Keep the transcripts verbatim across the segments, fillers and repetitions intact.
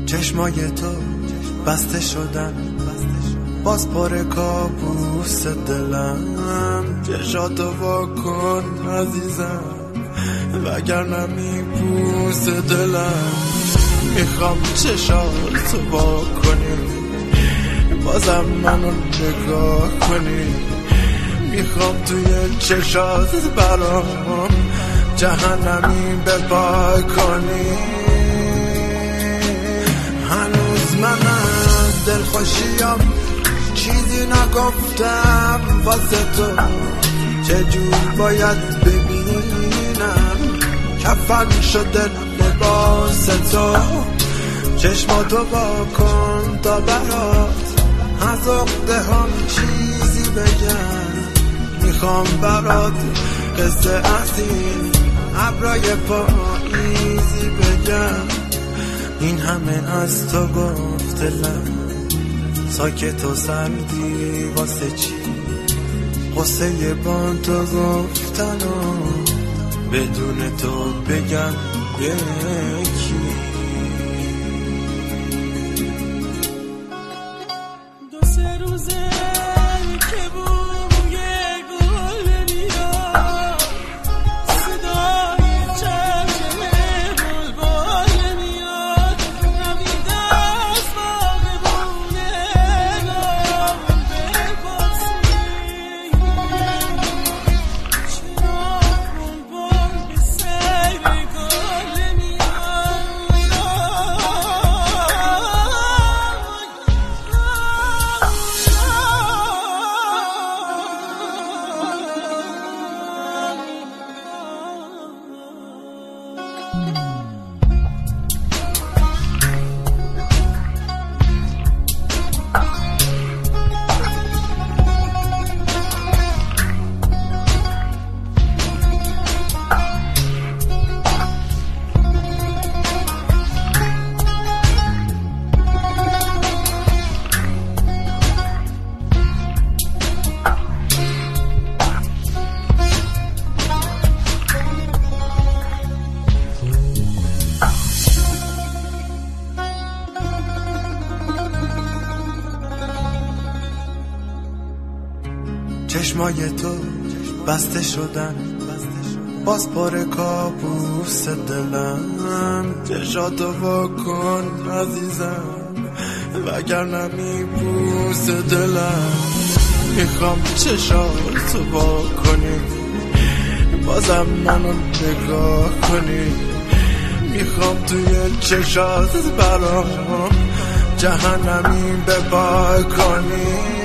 چشمای تو بسته شدن، باز پر کابوس دلم. چشاتو واکن عزیزم وگرنه میپوس دلم. میخوام چشاتو واکنی بازم منو نگاه کنی. میخوام توی چشات برام جهنمی بپا کنی. هنوز من از دلخوشیم چیزی نگفتم واسه تو. چجور باید ببینم کفن شده لباس تو. چشماتو واکن تا برات از عقده هم چیزی بگم. میخوام برات قصه اصیل ابرای پاییزی بگم. این همه از تو گفت دلم ساکت و سردی واسه چی؟ قصه با تو گفتن و بدون تو بگم یکی. دو سه روزه که بوی گل میاد، صدای چشم بلبل میاد. نمید از باغبونه گل بپرسی چرا بلبل به سیر گل میاد. چشمای تو بسته شدن، باز پر کابوس دلم. چشاتو واکن عزیزم وگرنه میپوس دلم. میخوام چشاتو واکنی بازم منو نگاه کنی. میخوام توی چشات برام جهنمی بپا کنی.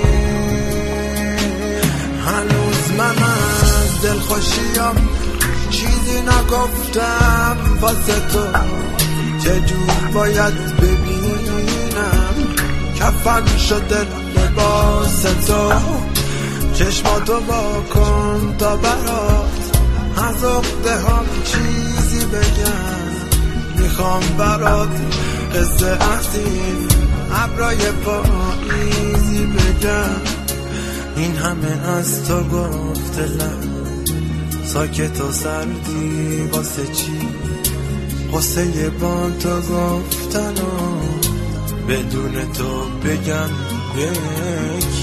هنوز من از دلخوشیم چیزی نگفتم واسه تو. چجور باید ببینم کفن شده لباس تو. چشماتو واکن تا برات از عقده هم چیزی بگم. میخوام برات قصه اصیل ابرای پاییزی بگم. این همه از تو گفت دلم ساکت و سردی واسه چی؟ قصه با تو گفتن و بدون تو بگم یکی.